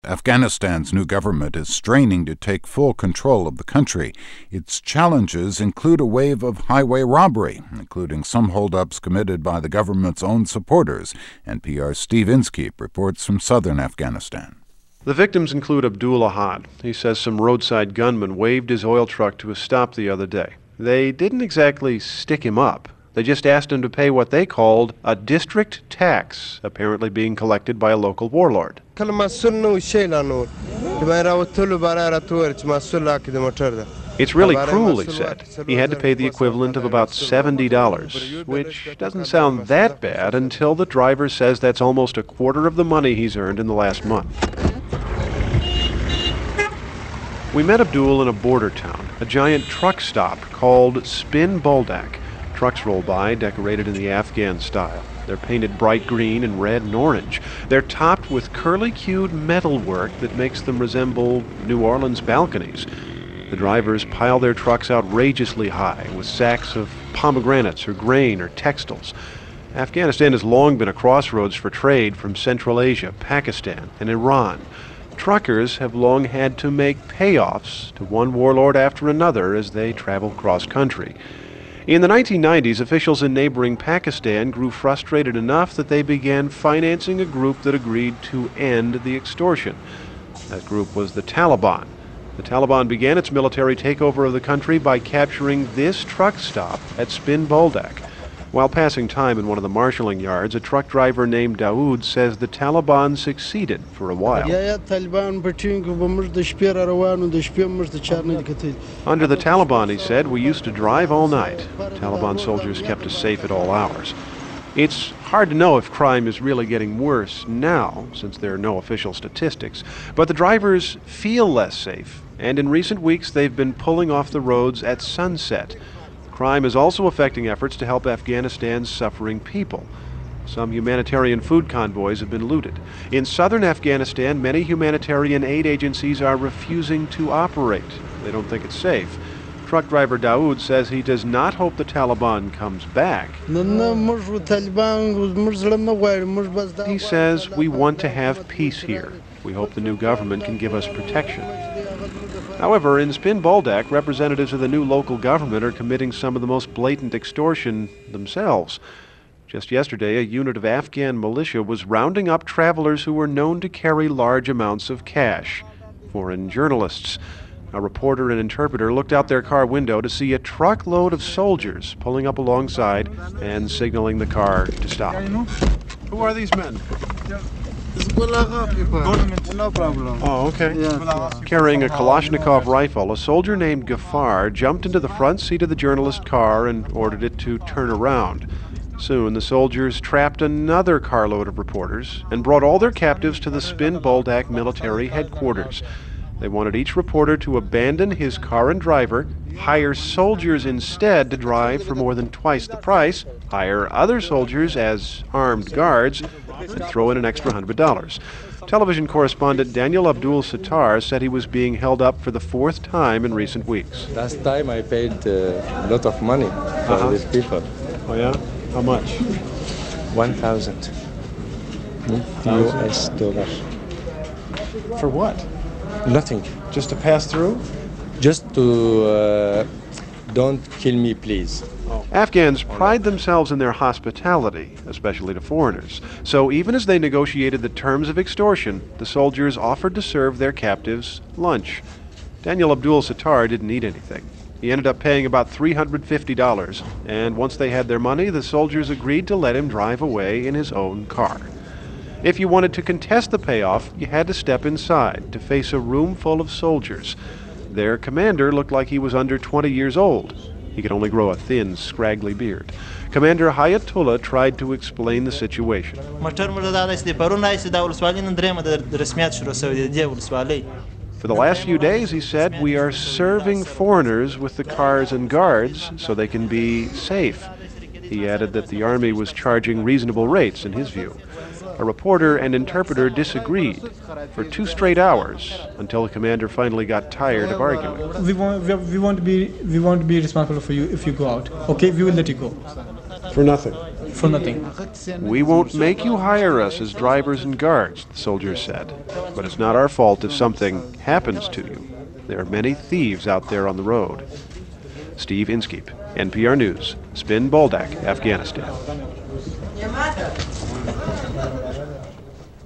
Afghanistan's new government is straining to take full control of the country. Its challenges include a wave of highway robbery, including some holdups committed by the government's own supporters. NPR's Steve Inskeep reports from southern Afghanistan. The victims include Abdul Ahad. He says some roadside gunman waved his oil truck to a stop the other day. They didn't exactly stick him up. They just asked him to pay what they called a district tax, apparently being collected by a local warlord. It's really cruel, he said. He had to pay the equivalent of about $70, which doesn't sound that bad until the driver says that's almost a quarter of the money he's earned in the last month. We met Abdul in a border town, a giant truck stop called Spin Boldak. Trucks roll by, decorated in the Afghan style. They're painted bright green and red and orange. They're topped with curly-cued metalwork that makes them resemble New Orleans balconies. The drivers pile their trucks outrageously high with sacks of pomegranates or grain or textiles. Afghanistan has long been a crossroads for trade from Central Asia, Pakistan, and Iran. Truckers have long had to make payoffs to one warlord after another as they travel cross-country. In the 1990s, officials in neighboring Pakistan grew frustrated enough that they began financing a group that agreed to end the extortion. That group was the Taliban. The Taliban began its military takeover of the country by capturing this truck stop at Spin Boldak. While passing time in one of the marshalling yards, a truck driver named Dawood says the Taliban succeeded for a while. Under the Taliban, he said, we used to drive all night. Taliban soldiers kept us safe at all hours. It's hard to know if crime is really getting worse now, since there are no official statistics, but the drivers feel less safe, and in recent weeks they've been pulling off the roads at sunset. Crime is also affecting efforts to help Afghanistan's suffering people. Some humanitarian food convoys have been looted. In southern Afghanistan, many humanitarian aid agencies are refusing to operate. They don't think it's safe. Truck driver Dawood says he does not hope the Taliban comes back. He says, we want to have peace here. We hope the new government can give us protection. However, in Spin Boldak, representatives of the new local government are committing some of the most blatant extortion themselves. Just yesterday, a unit of Afghan militia was rounding up travelers who were known to carry large amounts of cash. Foreign journalists. A reporter and interpreter looked out their car window to see a truckload of soldiers pulling up alongside and signaling the car to stop. Who are these men? No problem. Oh, okay. Yeah. Carrying a Kalashnikov rifle, a soldier named Gafar jumped into the front seat of the journalist car and ordered it to turn around. Soon, the soldiers trapped another carload of reporters and brought all their captives to the Spin Boldak military headquarters. They wanted each reporter to abandon his car and driver, hire soldiers instead to drive for more than twice the price, hire other soldiers as armed guards, and throw in an extra $100. Television correspondent Daniel Abdul Sattar said he was being held up for the fourth time in recent weeks. Last time I paid a lot of money for these people. Oh yeah? How much? 1,000 US dollars. For what? Nothing. Just to pass through? Just to don't kill me, please. Afghans pride themselves in their hospitality, especially to foreigners. So even as they negotiated the terms of extortion, the soldiers offered to serve their captives lunch. Daniel Abdul Sattar didn't eat anything. He ended up paying about $350, and once they had their money, the soldiers agreed to let him drive away in his own car. If you wanted to contest the payoff, you had to step inside to face a room full of soldiers. Their commander looked like he was under 20 years old. He could only grow a thin, scraggly beard. Commander Hayatullah tried to explain the situation. For the last few days, he said, we are serving foreigners with the cars and guards so they can be safe. He added that the army was charging reasonable rates in his view. A reporter and interpreter disagreed for 2 straight hours until the commander finally got tired of arguing. We won't be responsible for you if you go out. Okay, we will let you go. For nothing. for nothing. We won't make you hire us as drivers and guards, the soldier said. But it's not our fault if something happens to you. There are many thieves out there on the road. Steve Inskeep, NPR News, Spin Boldak, Afghanistan.